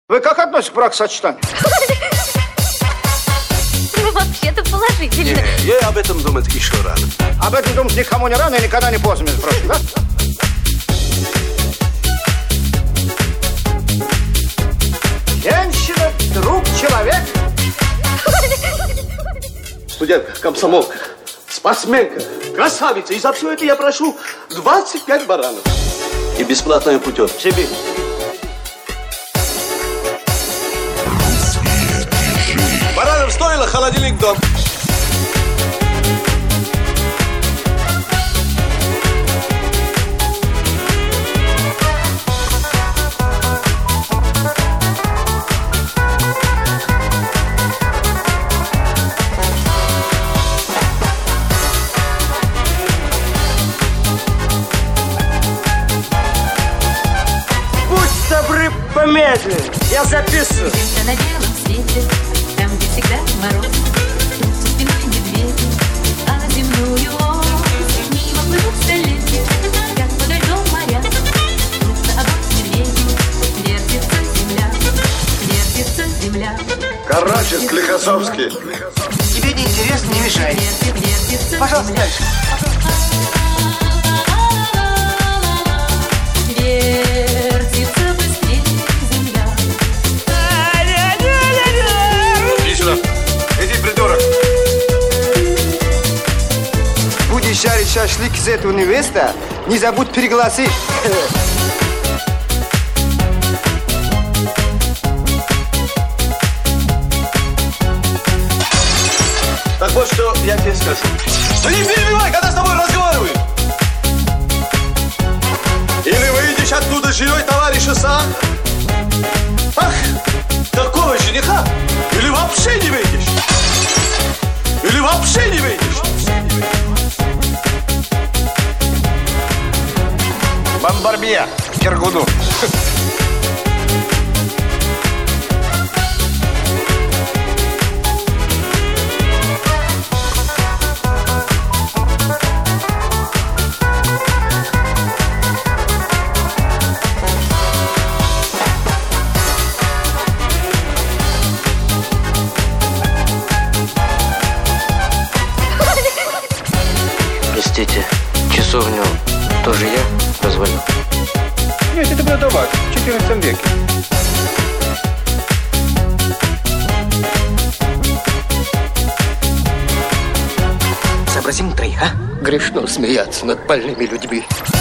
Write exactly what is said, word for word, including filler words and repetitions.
Вы как относитесь к бракосочетанию? Ну, вообще-то положительно. Не, ей об этом думать еще рано. Об этом думать никому не рано и никогда не поздно, между прочим, да? Женщина, друг, человек. Студентка, комсомолка, спортсменка, красавица. И за все это я прошу двадцать пять баранов. И бесплатную путевку в Сибирь. Баранов стоило, холодильник дом. Будь добры, помедленнее. Я записываю. Где-то на белом свете, там, где всегда мороз, за спиной медведи, а на земную ось мимо плывут столетия, как подо льдом моря. Крутся обоз медведей, вертится земля, вертится земля. Короче, Склифосовский. Тебе не интересно, не мешай. Вертит, вертится Пожалуйста, земля. дальше. Вертится быстрее земля. Иди сюда. Иди, придурок. Будешь жарить шашлык из этого невеста, не забудь пригласить. Так вот, что я тебе скажу. Да не перебивай, когда с тобой разговариваю. Или выйдешь оттуда живой, товарищ Исаак. Ах, такого жениха. Или вообще не выйдешь. Или вообще не выйдешь. Бомбарбия, Киргуду. Простите, часовню тоже я развалил? Нет, это было до вас, в четырнадцатом веке. Сообразим троих, а? Грешно смеяться над больными людьми.